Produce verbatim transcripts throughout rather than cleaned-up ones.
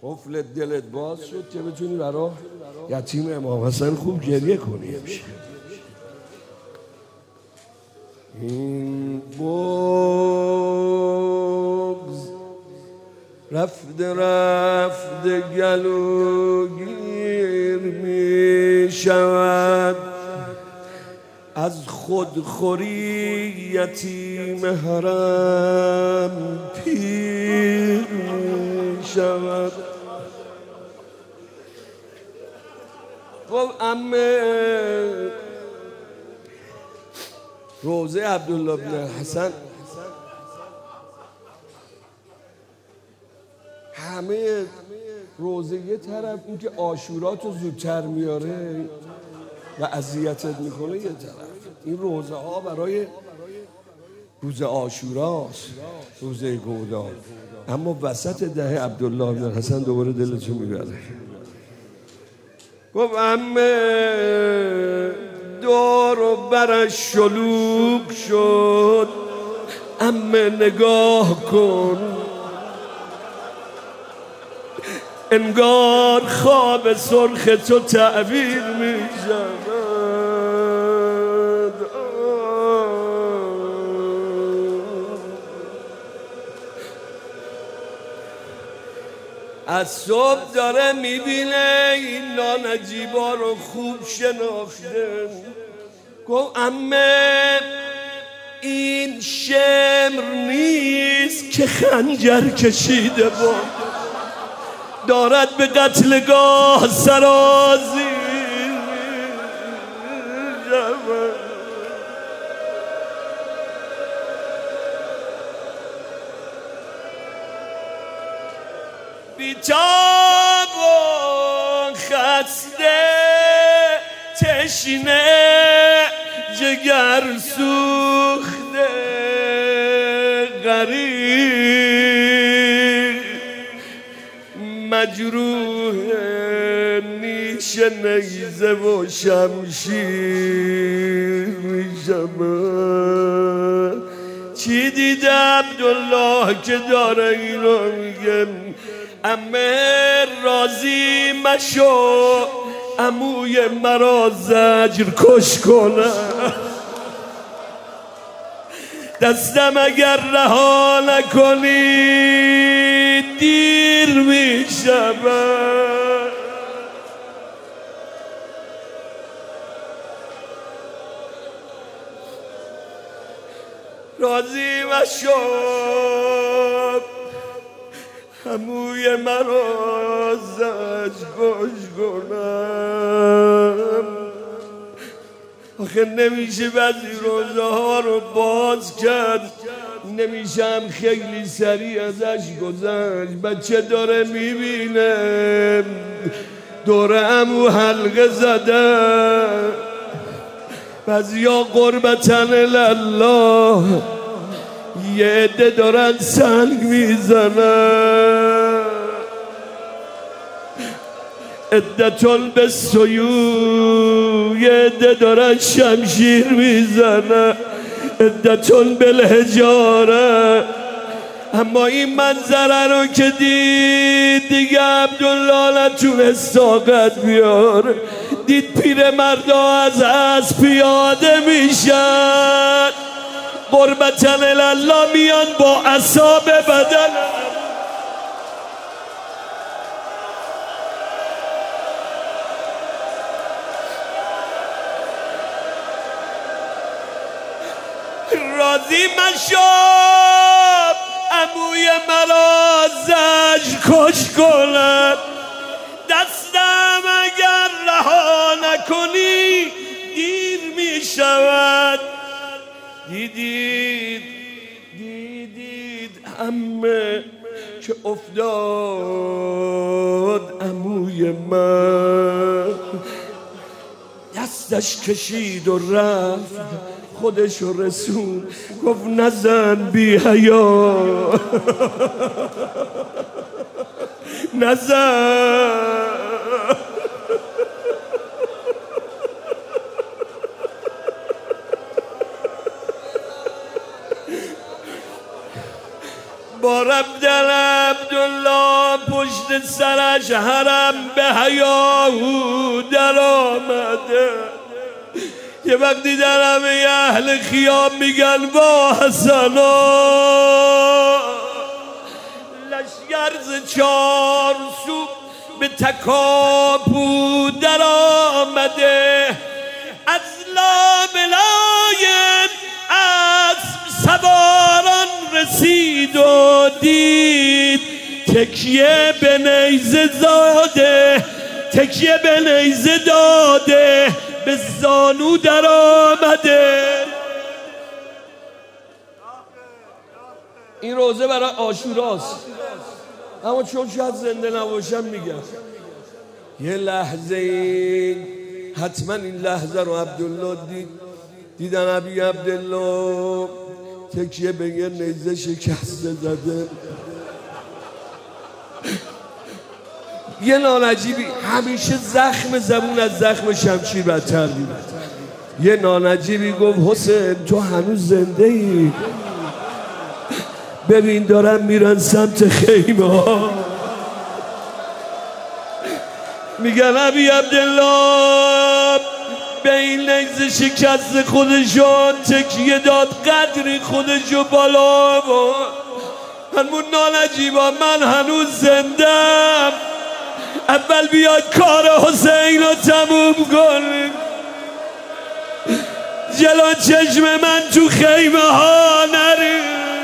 قفل دلت باز شد که بتونی برا یتیم امام حسن خوب گریه کنی امشب. این بغض رفته رفته گلوگیر می شود، از خودخوری یتیم حرم پیر می شود. خب عمه روزه عبدالله بن حسن همه روزه یه طرف، این که عاشوراتو زودتر میاره و اذیتت میکنه یه طرف. این روزه ها برای روز عاشوراست، روزه گودال، اما وسط ده عبدالله بن حسن دوباره دلتو میبره. گفت عمه دور و برش شلوغ شد، عمه نگاه کن انگار خواب سرخ تو تعبیر می شود. از صبح داره میبینه این نانجیبا رو خوب شناخته. گفت عمه این شمر نیست که خنجر کشیده با دارد به قتلگاه سرازیر بیتاب و خسته تشنه جگر سوخته غریب مجروح نیش نیزه و شمشیر میشم. چی دیده عبدالله که داره اینو میگه؟ عمه راضی مشو عموی مرا زجر کش کنه، دستم اگر رها نکنی دیر می شود. راضی مشو عموی مرا زجر کش کنم. آخه نمیشه بعضی روزه ها رو باز کرد، نمیشم خیلی سریع ازش گذشت. بچه داره میبینه دوره عمو حلقه زده، بعضی ها قربتن الله یه عده دارن سنگ میزنن، عدتون به سیو یه عده دارن شمشیر میزنن، عدتون به الحجاره. اما این منظره رو که دید دیگه عبدالله نتونست طاقت بیاره. دید پیر مردا از اسب پیاده میشن، قربتن الله میان با اعصاب بدن. راضی مشو عموی مرا زجر کش کند، دستم اگر رها نکنی دیر می شود. دیدید دیدید عمه که افتاد عموی من، دستش کشید و رفت خودش و رسون. گفت نزن بی حیا نزن. با رفتن عبدالله پشت سرش حرم به هیاهو در آمده. یه وقتی در همه اهل خیام میگن با حسنا لشگر ز چار سو به تکاپو در آمده. از لابلای اسب سواران رسید و دید تکیه به نیزه زاده، تکیه به نیزه داده به زانو در آمده. این روزه برای عاشوراست، اما چون شاید زنده نباشم میگم یه لحظه این حتما این لحظه رو عبدالله دید. دیدن ابی عبدالله تکیه به یه نیزه شکسته زده. یه نانجیبی همیشه زخم زبون از زخم شمشیر بدتر بود. یه نانجیبی گفت حسین تو هنوز زنده ای؟ ببین دارن میرن سمت خیمه ها. میگن ابی عبدالله به این نیزه شکست خودشون تکیه داد، قدری خودشو بالا بود. همون نانجیبا من هنوز زندم، اول بیاد کار حسین رو تموم کن. جلو چشم من تو خیمه ها نری.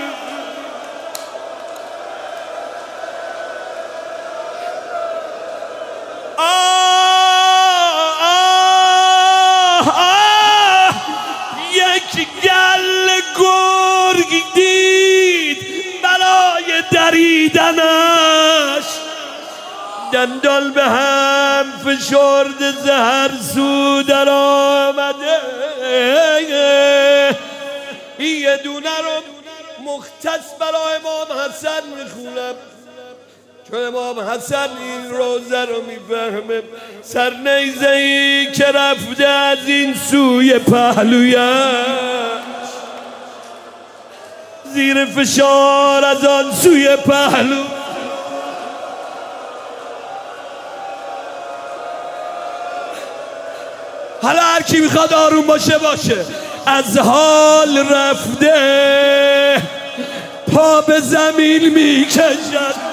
آه آه آه یک گل گرگ دید برای دریدنش، دندان به هم فشرد زهر سو در آمده. یه دونه رو مختص برای امام حسن میخونم چون امام حسن این روزه رو میفهمه. سر نیزه ای که رفته از این سوی پهلویش، زیر فشار از آن سوی پهلو. حالا هر کی میخواد آروم باشه باشه. از حال رفته پا به زمین میکشد.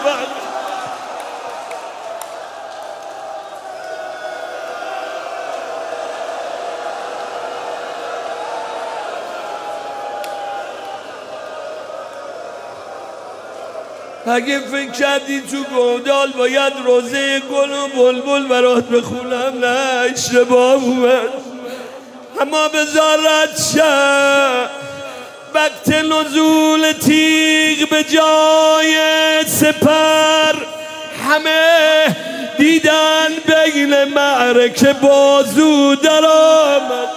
اگه فکر کردی تو گودال باید روزه گل و بلبل برات بخونم، نه اشتباه اومد. اما بذار رد شه وقت نزول تیغ به جای سپر، همه دیدن بین معرکه بازو در آمد.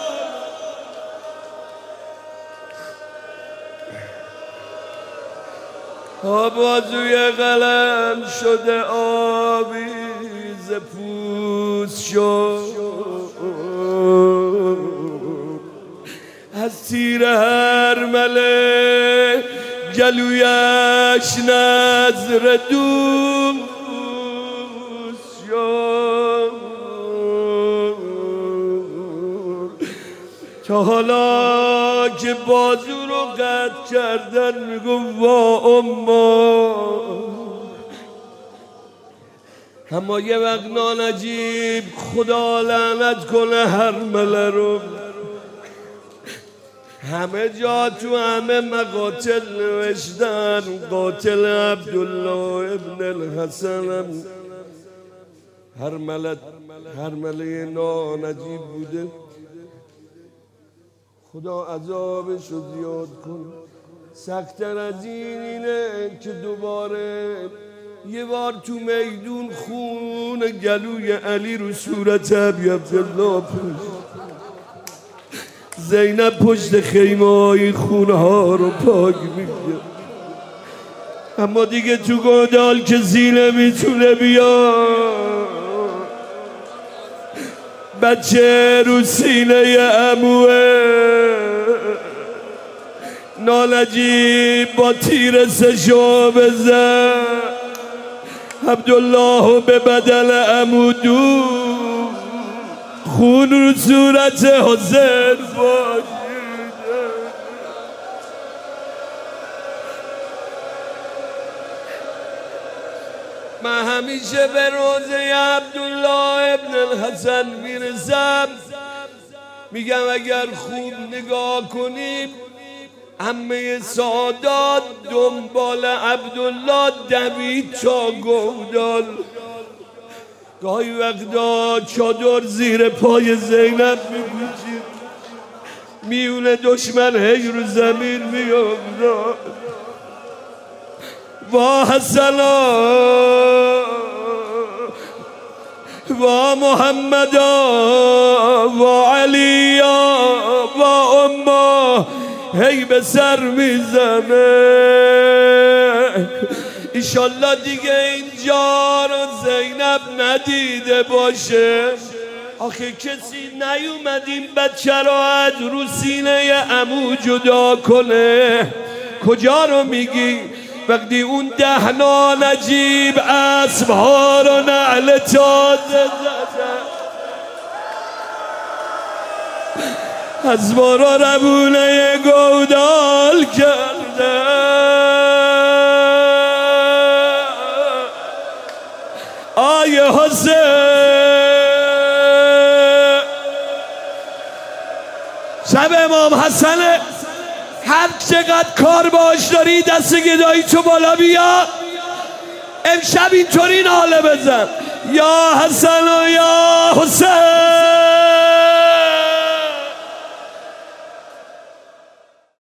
بازوی قلم شده آویز پوست شد، از تیر هر مله گلویش نظر دوست شد. تا حالا که بازو رو قطع کردن میگم وا اما، اما یه وقت نانجیب خدا لعنت کنه هر مله رو، همه جا تو همه مقاتل نوشتن قاتل عبدالله ابن الحسن هر مله هر مله نانجیب بوده. خدا عذابش رو زیاد کن. سخت‌تر از این اینه که دوباره یه بار تو میدون خون گلوی علی رو صورت ابی عبدالله پشت زینب پشت خیمه های خونه ها رو پاک میگه. اما دیگه تو گودال کسی نمیتونه بیاد. بچه رو سینه عموه نالجیب با تیر سشو بزن عبدالله به بدل عمودو خون رو صورت حسین باشید. من همیشه به روزه عبدالله ابن الحسن میرسم، میگم اگر خوب نگاه کنیم همه سادات دنبال عبدالله دوید تا گودال. گاهی وقتا چادر زیر پای زینب میپوشید، میونه دشمن هی رو زمین میافتاد. وا حسنا وا محمدا وا علیا وا اما هی به سر میزنه. ایشالله دیگه اینجا رو زینب ندیده باشه. آخه کسی نیومد این بچه رو از رو سینه عمو جدا کنه. کجا رو میگی؟ وقتی اون ده نالجیب اسبها رو نعل تازه زده، اسبها رو ربونه گودال کرده. آیه حسین شب امام حسن، هر چقدر کار باش داری دست گدایی تو بالا بیا، امشب اینطوری ناله بزن یا حسن و یا حسین.